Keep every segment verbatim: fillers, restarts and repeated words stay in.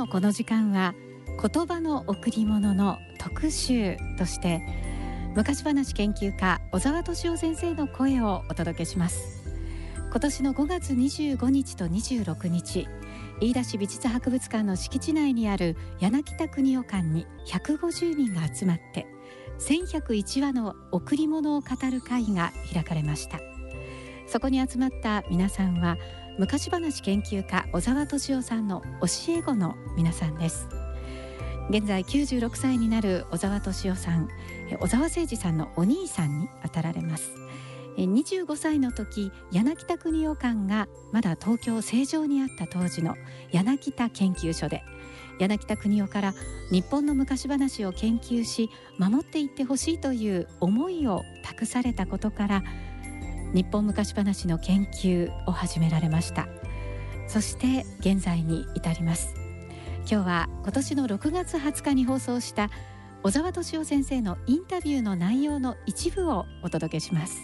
のこの時間は言葉の贈り物の特集として昔話研究家小沢敏夫先生の声をお届けします。今年のごがつにじゅうごにちとにじゅうろくにち、飯田市美術博物館の敷地内にある柳田国男館にひゃくごじゅうにんが集まってせんひゃくいちわの贈り物を語る会が開かれました。そこに集まった皆さんは昔話研究家小沢敏夫さんの教え子の皆さんです。現在きゅうじゅうろくさいになる小沢敏夫さん、小沢誠二さんのお兄さんにあたられます。にじゅうごさいの時、柳田国男館がまだ東京成城にあった当時の柳田研究所で、柳田国男から日本の昔話を研究し守っていってほしいという思いを託されたことから日本昔話の研究を始められました。そして現在に至ります。今日は今年のろくがつはつかに放送した小沢敏夫先生のインタビューの内容の一部をお届けします。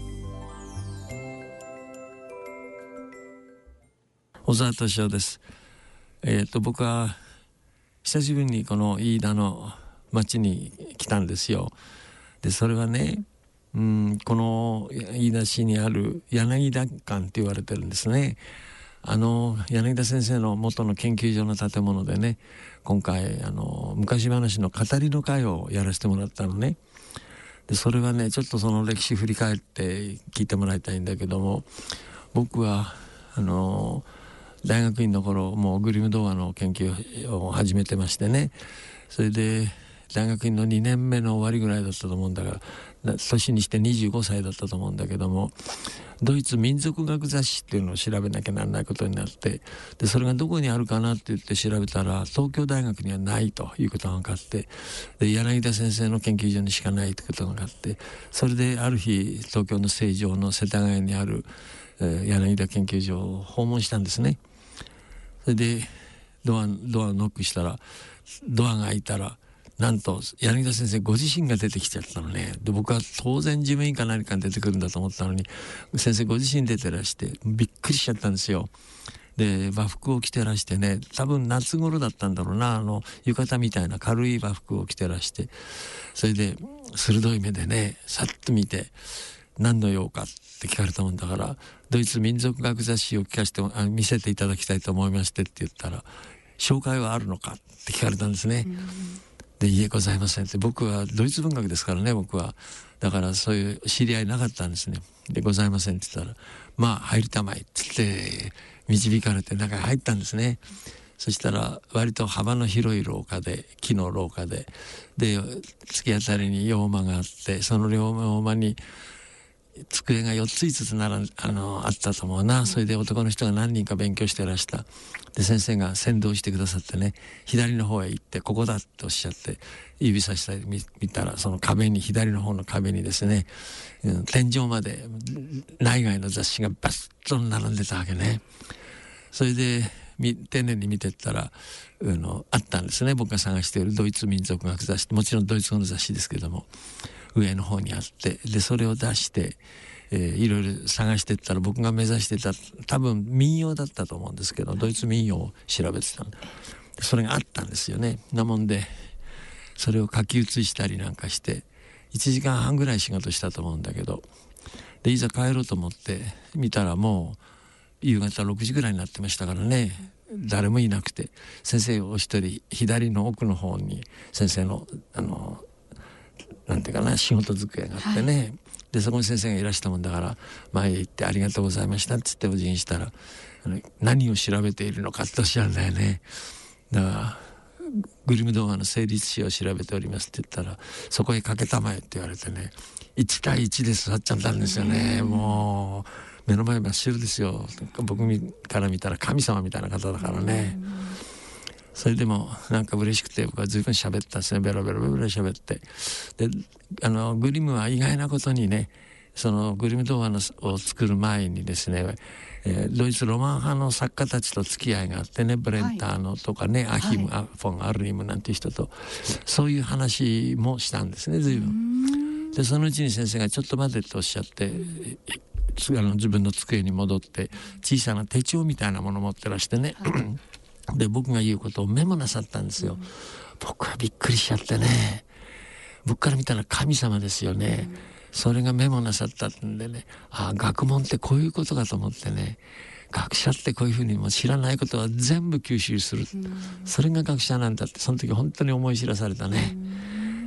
小沢敏夫です。えー、と僕は久しぶりにこの飯田の町に来たんですよ。でそれはね、うん、この飯田市にある柳田館って言われてるんですね。あの柳田先生の元の研究所の建物でね、今回あの昔話の語りの会をやらせてもらったのね。でそれはね、ちょっとその歴史振り返って聞いてもらいたいんだけども、僕はあの大学院の頃もうグリム童話の研究を始めてましてね、それで大学院のにねんめの終わりぐらいだったと思うんだから、年にしてにじゅうごさいだったと思うんだけども、ドイツ民族学雑誌っていうのを調べなきゃならないことになって、でそれがどこにあるかなって言って調べたら東京大学にはないということが分かって、で柳田先生の研究所にしかないということが分かって、それである日東京の成城の世田谷にある、えー、柳田研究所を訪問したんですね。それでドア、ドアをノックしたら、ドアが開いたらなんと柳田先生ご自身が出てきちゃったのね。で僕は当然事務員か何かに出てくるんだと思ったのに、先生ご自身出てらしてびっくりしちゃったんですよ。で和服を着てらしてね、多分夏頃だったんだろうな、あの浴衣みたいな軽い和服を着てらして、それで鋭い目でねさっと見て、何の用かって聞かれたもんだから、ドイツ民族学雑誌を聞かせてあ見せていただきたいと思いましてって言ったら、紹介はあるのかって聞かれたんですね。でいえございませんって、僕はドイツ文学ですからね、僕はだからそういう知り合いなかったんですね。でございませんって言ったら、まあ入りたまいって言って導かれて中に入ったんですね。そしたら割と幅の広い廊下で、木の廊下で、で突き当たりに洋間があって、その洋間に机がよっついつつならあのあったと思うな。それで男の人が何人か勉強してらした。で先生が先導してくださってね、左の方へ行ってここだっておっしゃって指さしたり見たら、その壁に、左の方の壁にですね、うん、天井まで内外の雑誌がバッと並んでたわけね。それで丁寧に見てったら、あのあったんですね、僕が探しているドイツ民族学雑誌、もちろんドイツ語の雑誌ですけども上の方にあって、でそれを出して、えー、いろいろ探していったら、僕が目指してた多分民謡だったと思うんですけど、ドイツ民謡を調べてたんで、それがあったんですよね。なもんでそれを書き写したりなんかしていちじかんはんぐらい仕事したと思うんだけど、でいざ帰ろうと思って見たらもう夕方ろくじぐらいになってましたからね、誰もいなくて、先生お一人左の奥の方に先生のあのなんていうかな、仕事机があってね、はい、でそこに先生がいらしたもんだから、前へ行ってありがとうございましたって言ってお辞儀したら、何を調べているのかっておっしゃるんだよね。だからグリム童話の成立史を調べておりますって言ったら、そこへかけたまえって言われてね、いちたいいちで座っちゃったんですよね。もう目の前真っ白ですよ。僕から見たら神様みたいな方だからね。それでもなんか嬉しくて、僕は随分喋ったんですね。ベロベロベロベロ喋って、であのグリムは意外なことにね、そのグリム童話のを作る前にですね、えー、ドイツロマン派の作家たちと付き合いがあってね、ブレンターのとかね、はい、アヒム、はい、フォン・アルリムなんていう人とそういう話もしたんですね、随分。でそのうちに先生がちょっと待てとおっしゃって、あの自分の机に戻って小さな手帳みたいなものを持ってらしてね、はいで僕が言うことをメモなさったんですよ、うん、僕はびっくりしちゃってね、僕から見たら神様ですよね、うん、それがメモなさったんでね、ああ学問ってこういうことかと思ってね、学者ってこういうふうにも知らないことは全部吸収する、うん、それが学者なんだってその時本当に思い知らされたね、うん、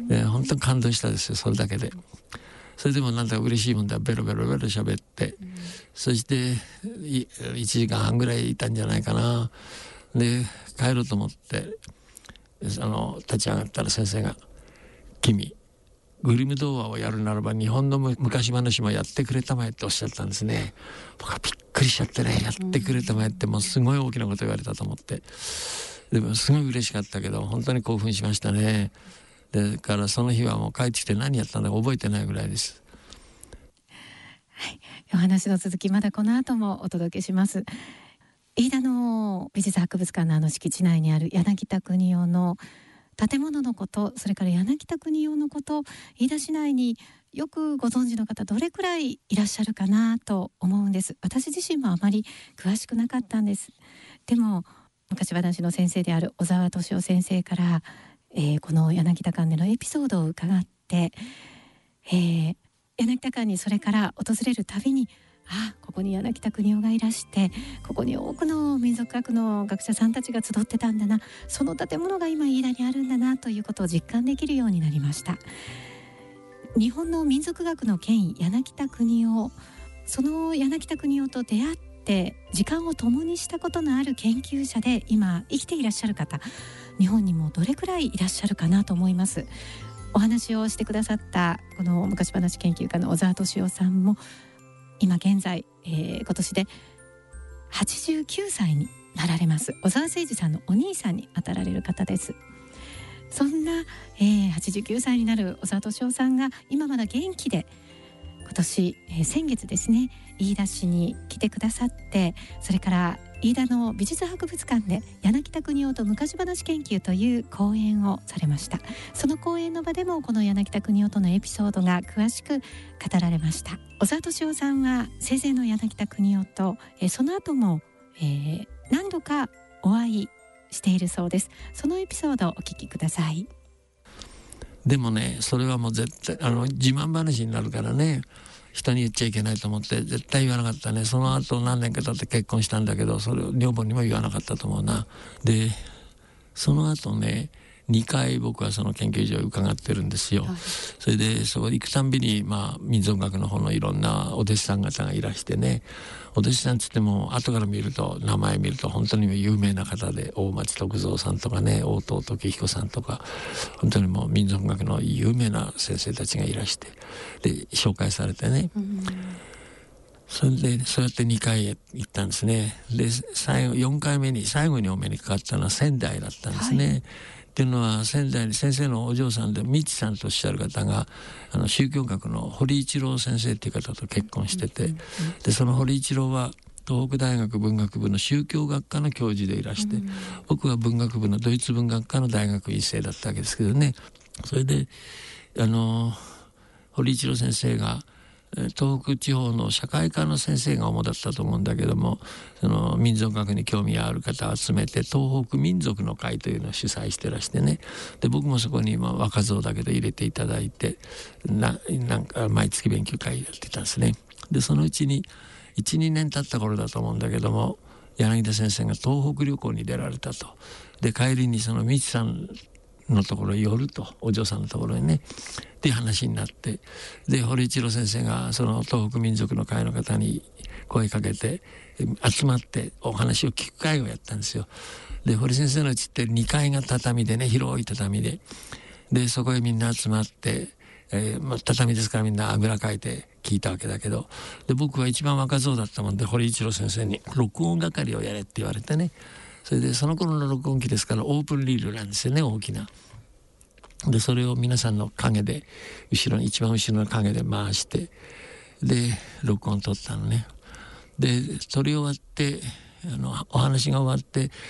で本当に感動したですよ、それだけで。それでもなんだか嬉しいもんだ、ベロベロベロ喋って、うん、そしていちじかんはんぐらいいたんじゃないかな。で帰ろうと思ってあの立ち上がったら先生が「君グリム童話をやるならば日本の昔話もやってくれたまえ」っておっしゃったんですね。僕はびっくりしちゃってね、やってくれたまえってもうすごい大きなこと言われたと思って、でもすごい嬉しかったけど本当に興奮しましたね。でからその日はもう帰ってきて何やったんだか覚えてないぐらいです。 はい、お話の続きまだこの後もお届けします。飯田の美術博物館のあの敷地内にある柳田国男の建物のこと、それから柳田国男のこと、飯田市内によくご存知の方どれくらいいらっしゃるかなと思うんです。私自身もあまり詳しくなかったんです。でも昔話の先生である小沢敏夫先生から、えー、この柳田館でのエピソードを伺って、えー、柳田館にそれから訪れるたびに、あ、ここに柳田国男がいらして、ここに多くの民族学の学者さんたちが集ってたんだな、その建物が今飯田にあるんだなということを実感できるようになりました。日本の民族学の権威柳田国男、その柳田国男と出会って時間を共にしたことのある研究者で今生きていらっしゃる方、日本にもどれくらいいらっしゃるかなと思います。お話をしてくださったこの昔話研究家の小沢敏夫さんも今現在、えー、今年ではちじゅうきゅうさいになられます。小沢誠二さんのお兄さんにあたられる方です。そんな、えー、はちじゅうきゅうさいになる小沢敏夫さんが今まだ元気で、今年、えー、先月ですね、飯田市に来てくださって、それから飯田の美術博物館で柳田国男と昔話研究という講演をされました。その講演の場でもこの柳田国男とのエピソードが詳しく語られました。小沢敏夫さんは生前の柳田国男と、えー、その後も、えー、何度かお会いしているそうです。そのエピソードをお聞きください。 でもね、それはもう絶対あの自慢話になるからね、人に言っちゃいけないと思って絶対言わなかったね。その後何年か経って結婚したんだけど、それを女房にも言わなかったと思うな。でその後ね、にかい僕はその研究所を伺ってるんですよ、はい、それでそこ行くたんびに、まあ、民族学の方のいろんなお弟子さん方がいらしてね、お弟子さんつっても後から見ると名前見ると本当に有名な方で、大町徳蔵さんとかね、大東時彦さんとか、本当にもう民族学の有名な先生たちがいらして、で紹介されてね、うん、それでそうやってにかい行ったんですね。で最後よんかいめに最後にお目にかかったのは仙台だったんですね、はい。っていうのは仙台に先生のお嬢さんでみちさんとおっしゃる方があの宗教学の堀一郎先生っていう方と結婚してて、でその堀一郎は東北大学文学部の宗教学科の教授でいらして、僕は文学部のドイツ文学科の大学院生だったわけですけどね。それであの堀一郎先生が東北地方の社会科の先生が主だったと思うんだけども、その民族学に興味がある方を集めて東北民族の会というのを主催してらしてね、で僕もそこに今若造だけど入れていただいて、ななんか毎月勉強会やってたんですね。でそのうちに いちにねん経った頃だと思うんだけども、柳田先生が東北旅行に出られたと。で帰りにそのみちさんのところに寄ると、お嬢さんのところにねっていう話になって、で堀一郎先生がその東北民族の会の方に声かけて集まってお話を聞く会をやったんですよ。で堀先生のうちってにかいが畳でね、広い畳で、でそこへみんな集まって、えーまあ、畳ですからみんなあぐらかいて聞いたわけだけど、で僕は一番若造だったもんで堀一郎先生に録音係をやれって言われてね、それでその頃の録音機ですからオープンリールなんですよね、大きな。でそれを皆さんの陰で後ろに一番後ろの陰で回して、で録音取ったのね。で撮り終わってあのお話が終わって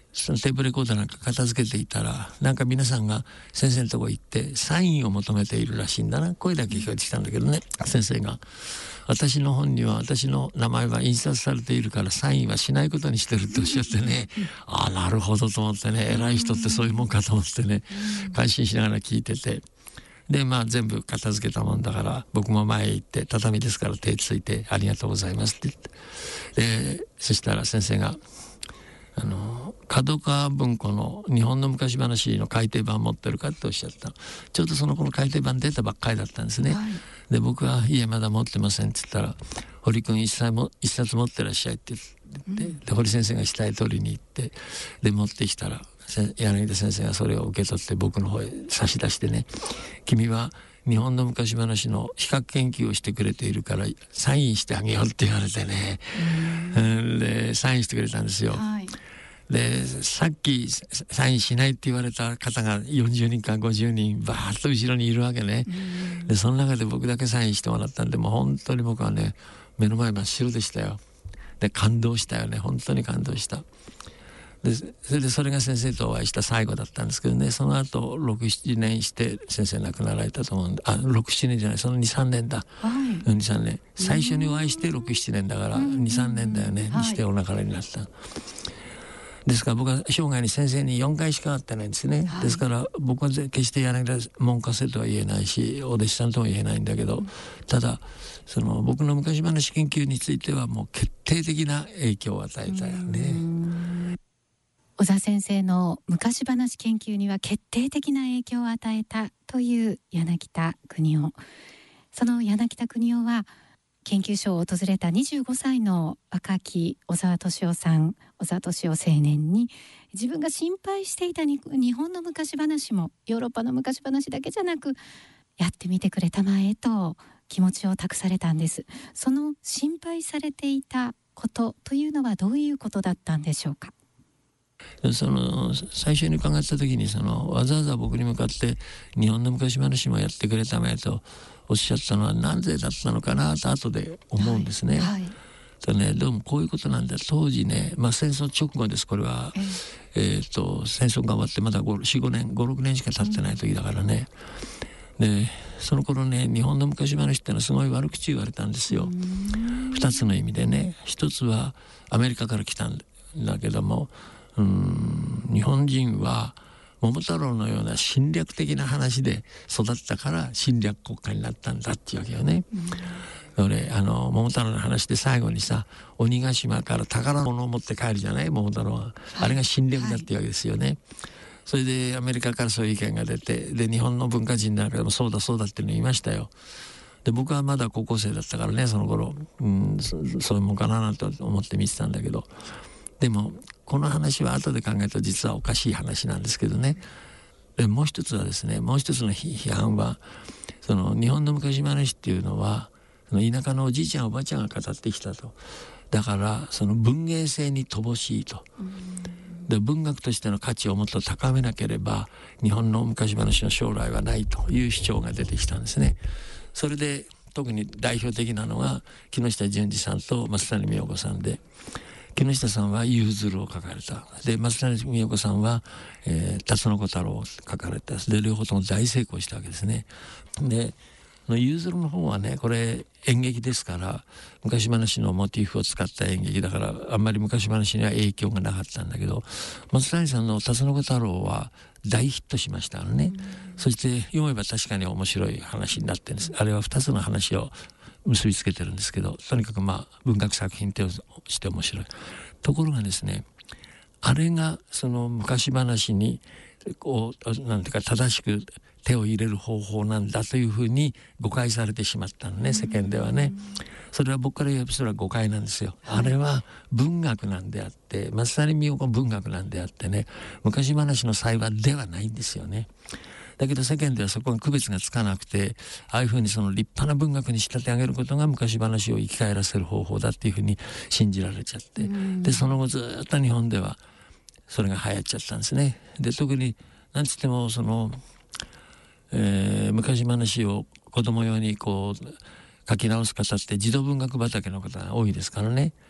そのテープレコーダーなんか片付けていたら、なんか皆さんが先生のとこ行ってサインを求めているらしいんだな。声だけ聞こえてきたんだけどね、先生が私の本には私の名前は印刷されているからサインはしないことにしてるっておっしゃってねああなるほどと思ってね、偉い人ってそういうもんかと思ってね、感心しながら聞いてて、でまあ全部片付けたもんだから僕も前へ行って畳ですから手ついてありがとうございますって言って、でそしたら先生があの角川文庫の日本の昔話の改訂版持ってるかっておっしゃった。ちょうどその頃改訂版出たばっかりだったんですね、はい、で僕はいえまだ持ってませんって言ったら、堀君一冊も一冊持ってらっしゃいって言って、うん、で堀先生が下へ取りに行ってで持ってきたら柳田先生がそれを受け取って僕の方へ差し出してね、君は日本の昔話の比較研究をしてくれているからサインしてあげようって言われてね、うん、でサインしてくれたんですよ、はい、でさっきサインしないって言われた方がよんじゅうにんかごじゅうにんバーッと後ろにいるわけね、うん、でその中で僕だけサインしてもらったんで、もう本当に僕はね目の前真っ白でしたよ。で感動したよね、本当に感動した。でそれでそれが先生とお会いした最後だったんですけどね、その後ろく、ななねんして先生亡くなられたと思うんで、あろく、ななねんじゃない、そのに、さんねんだ、はい、に、さんねん、最初にお会いしてろく、ななねんだからに、さんねんだよね、にしてお亡くなりになった、はい、ですから僕は生涯に先生によんかいしか会ってないんですね、はい、ですから僕は決して柳田門下生とは言えないしお弟子さんとも言えないんだけど、うん、ただその僕の昔話研究についてはもう決定的な影響を与えたよね。 小沢先生の昔話研究には決定的な影響を与えたという柳田国男。その柳田国男は研究所を訪れたにじゅうごさいの若き小沢敏夫さん、小沢敏夫青年に自分が心配していた日本の昔話もヨーロッパの昔話だけじゃなくやってみてくれたまえと気持ちを託されたんです。その心配されていたことというのはどういうことだったんでしょうか。 その最初に伺った時にそのわざわざ僕に向かって日本の昔話もやってくれたまえとおっしゃったのは何でだったのかなと後で思うんですね、はいはい、とね、どうもこういうことなんだ。当時ね、まあ、戦争直後ですこれは、えー、えーと戦争が終わってまだよん、ごねんご、ろくねんしか経ってない時だからね、うん、でその頃ね日本の昔話ってのはすごい悪口言われたんですよ。二つの意味でね、一つはアメリカから来たんだけども、うーん日本人は桃太郎のような侵略的な話で育ったから侵略国家になったんだっていうわけよね。俺あの桃太郎の話で最後にさ鬼ヶ島から宝物を持って帰るじゃない桃太郎は、はい、あれが侵略だっていうわけですよね、はい、それでアメリカからそういう意見が出て、で日本の文化人なんかでもそうだそうだっていうの言いましたよ。で僕はまだ高校生だったからねその頃、うん、そ, そういうもんかななんて思って見てたんだけど、でもこの話は後で考えると実はおかしい話なんですけどね。でもう一つはですね、もう一つの批判はその日本の昔話っていうのはその田舎のおじいちゃんおばあちゃんが語ってきたと。だからその文芸性に乏しいと。で文学としての価値をもっと高めなければ日本の昔話の将来はないという主張が出てきたんですね。それで特に代表的なのが木下淳二さんと松谷美代子さんで、木下さんは夕鶴を書かれた。で松谷美代子さんは、えー、辰野小太郎を書かれた。で両方とも大成功したわけですね。で夕鶴の方はねこれ演劇ですから昔話のモチーフを使った演劇だからあんまり昔話には影響がなかったんだけど、松谷さんの辰野小太郎は大ヒットしましたね。そして読めば確かに面白い話になってるんです。あれはふたつの話を結びつけてるんですけど、とにかくまあ文学作品として面白い。ところがですね、あれがその昔話にこうなんていうか正しく手を入れる方法なんだというふうに誤解されてしまったのね、世間ではね。それは僕から言えばそれは誤解なんですよ。あれは文学なんであって、松谷美代子文学なんであってね、昔話の裁判ではないんですよね。だけど世間ではそこが区別がつかなくて、ああいうふうにその立派な文学に仕立て上げることが昔話を生き返らせる方法だっていうふうに信じられちゃって、でその後ずっと日本ではそれが流行っちゃったんですね。で特になんつってもその、えー、昔話を子供用にこう書き直す方って児童文学畑の方が多いですからね。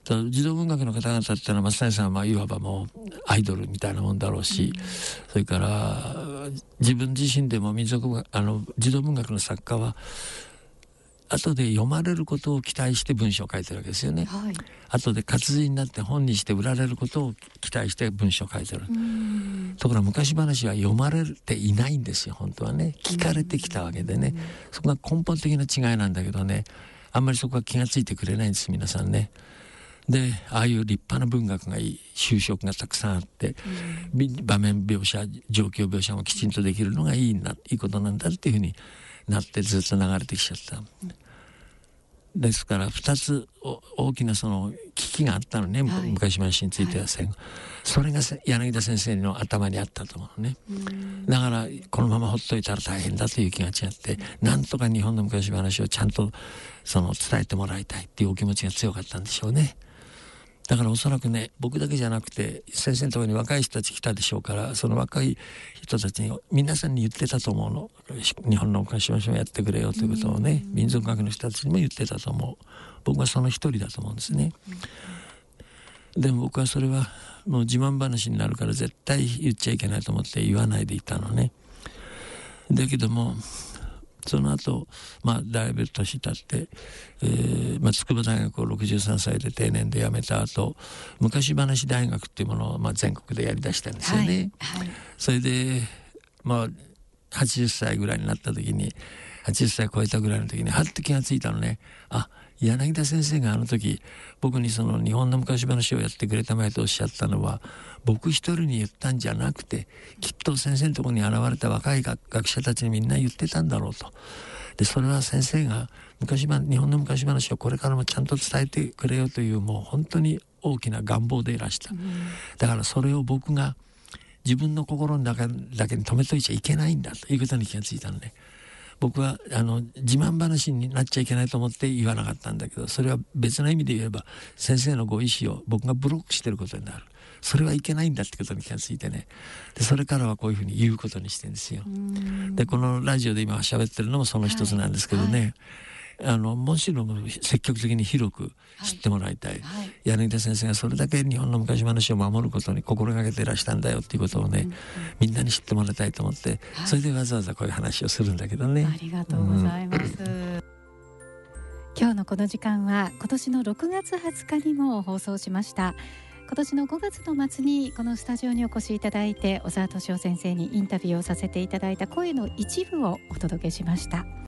児童文学の方々っていうのは松谷さんはまあいわばもうアイドルみたいなもんだろうし、うん、それから自分自身でも民族あの児童文学の作家は後で読まれることを期待して文章を書いてるわけですよね、はい、後で活字になって本にして売られることを期待して文章を書いてる。ところが昔話は読まれていないんですよ。本当はね聞かれてきたわけでね、そこが根本的な違いなんだけどね、あんまりそこは気がついてくれないんです皆さんね。でああいう立派な文学がいい、修飾がたくさんあって、うん、場面描写状況描写もきちんとできるのがいいないいことなんだっていうふうになってずっと流れてきちゃった、うん、ですからふたつ大きなその危機があったのね、はい、昔話については、はい、それが柳田先生の頭にあったと思うのね。うんだからこのままほっといたら大変だという気が違って、うん、なんとか日本の昔話をちゃんとその伝えてもらいたいっていうお気持ちが強かったんでしょうね。だからおそらくね僕だけじゃなくて先生のところに若い人たち来たでしょうから、その若い人たちに皆さんに言ってたと思うの、日本の昔話をやってくれよということをね、民族学の人たちにも言ってたと思う。僕はその一人だと思うんですね。でも僕はそれはもう自慢話になるから絶対言っちゃいけないと思って言わないでいたのね。だけどもその後、まあ、だいぶ年経って、えーまあ、筑波大学をろくじゅうさんさいで定年で辞めた後、昔話大学っていうものを、まあ、全国でやりだしたんですよね、はいはい、それで、まあ、はちじゅっさいぐらいになった時にはちじゅっさい超えたぐらいの時にはっと気がついたのね。あ、柳田先生があの時僕にその日本の昔話をやってくれたまえとおっしゃったのは僕一人に言ったんじゃなくて、きっと先生のところに現れた若い学者たちにみんな言ってたんだろうと。でそれは先生が昔話日本の昔話をこれからもちゃんと伝えてくれよというもう本当に大きな願望でいらした、うん、だからそれを僕が自分の心の中だけに留めといちゃいけないんだということに気がついたのね。僕はあの自慢話になっちゃいけないと思って言わなかったんだけど、それは別の意味で言えば先生のご意思を僕がブロックしてることになる。それはいけないんだってことに気がついてね、でそれからはこういうふうに言うことにしてるんですよ。でこのラジオで今喋ってるのもその一つなんですけどね、はいはいあのもちろん積極的に広く知ってもらいたい、はいはい、柳田先生がそれだけ日本の昔話を守ることに心がけていらしたんだよっていうことをね、うんうん、みんなに知ってもらいたいと思って、はい、それでわざわざこういう話をするんだけどね。 ありがとうございます、うん、今日のこの時間は今年のろくがつはつかにも放送しました。今年のごがつの末にこのスタジオにお越しいただいて小沢敏夫先生にインタビューをさせていただいた声の一部をお届けしました。